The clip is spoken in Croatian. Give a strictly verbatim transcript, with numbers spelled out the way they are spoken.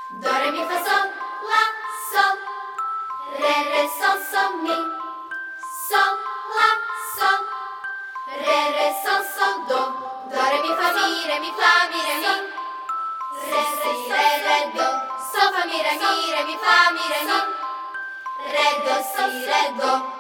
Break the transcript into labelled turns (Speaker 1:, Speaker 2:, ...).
Speaker 1: Do, re, mi, fa, sol, la, sol. Re, re, sol, sol, mi. Sol, la, sol. Re, re, sol, sol, do. Do, re, mi, fa, mi, re, mi, fa, mi, re, mi. Re, si, re, re, do. Sol, fa, mi, re, mi, re, mi, fa, mi, re, mi. Re, do, si, re, do.